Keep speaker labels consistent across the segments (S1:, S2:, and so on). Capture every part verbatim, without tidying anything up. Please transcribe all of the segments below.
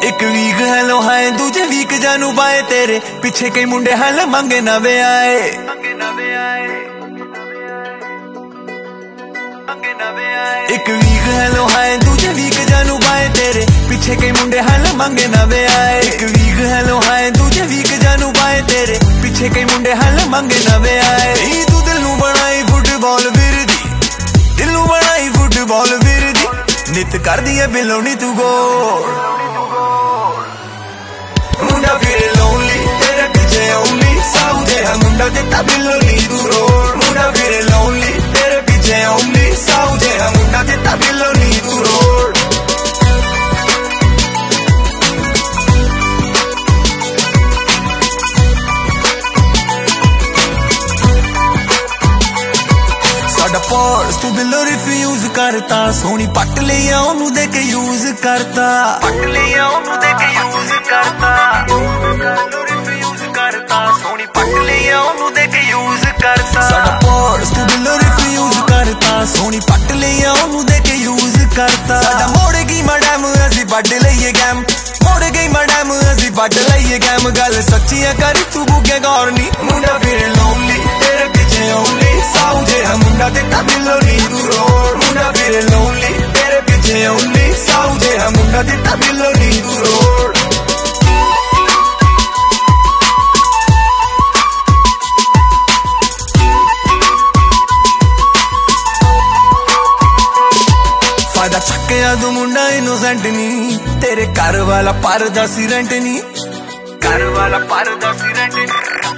S1: एक week hello hi दूजे week जानू बाए तेरे पीछे कई मुंडे हल मंगे नवे आए। एक वीक हेलो हाय दूजे वीक जानू बाए तेरे पीछे कई मुंडे हल मंगे नवे आए। एक वीक हेलो हाय दूजे वीक जानू बाए तेरे पीछे कई मुंडे हल मंगे नवे आए। तू दिल नू बनाई फुटबॉल विरदी, दिल नू बनाई फुटबॉल विरदी, नित कर दी है बिलो नी तू गोल। मुंडा फिर लोनली तेरे पीछे ओनली साउ जे है मुंडा देता बिलो नी तू रोल। मुंडा फिर लोनली तेरे पीछे ओनली साउ जे है मुंडा देता बिलो नी तू रोल। साडा पर्स तू दिलो रिफ्यूज करता, सोनी पट लिया ओनू दे के यूज करता, पट लिया ओनू दे के यूज करता, रिफ्यूज करता, सोनी पट लिया ओनू दे के यूज करता। साडा पर्स तू दिलो रिफ्यूज करता, सोनी पट लिया ओनू दे के यूज करता। साडा मोड़ गई मैडम असी पट लईए गैम, मोड़ गई मैडम असी पट लईए गैम। गल सच्ची है कर तू बुगे गौर नी। मुंडा फिर लोनली तेरे पीछे ओनली साउ जे है मुंडा देता बिलो नी तू रोल। मुंडा फिर लोनली तेरे पीछे ओनली साउ जे है मुंडा देता बिलो नी तू रोल। फायदा चक्या तू मुंडा इनोसेंट नी, तेरे घर वाला परदा सी रेंट नी, घर वाला परदा सी रेंट नी,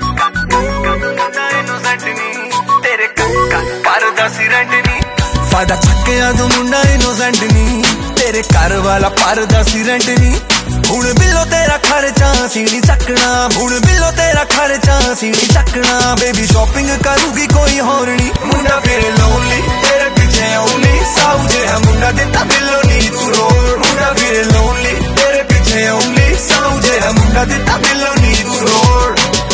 S1: इनोसेंट नी तेरे परदा सी रेंट नी। फायदा चक्या तू मुंडा इनोसेंट नी, तेरे घर वाला परदा सी रेंट नी। हुण बिलो तेरा खर्चा सी नी चकना, हुण बिलो तेरा खर्चा सी नी चकना। बेबी शॉपिंग करूगी कोई होर नी। मुंडा फिर लोनली तेरे पीछे ओनली साउ जे है मुंडा देता बिलो नी तू रोल। मुंडा फिर लोनली तेरे पीछे ओनली साउ जे है मुंडा देता बिलो नी तू रोल।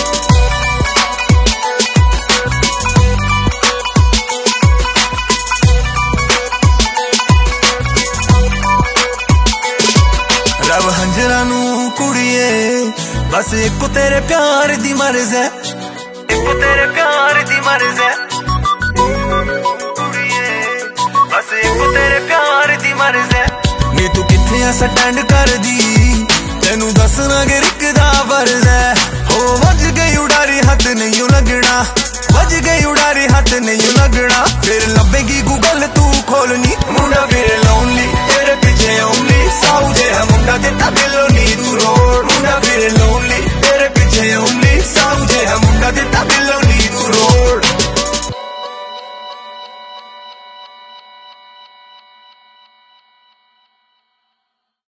S1: रब हंजरा नू कुड़िए बस एको तेरे प्यार दी मर्ज़ है, एको तेरे प्यार दी मर्ज़ है कुड़िए, बस एको तेरे प्यार दी मर्ज़ है। नी तू किथे आ स्टैंड कर दी, तेनू दसना गिरक दा फर्ज है। हो वज गई उड़ारी हथ नहीं लगना, वज गई उड़ारी हाथ नहीं लगना। फिर लभेगी गूगल तू खोलनी। मुंडा फिर लोनली तेरे पीछे ओनली साउ जे है मुंडा देता बिलो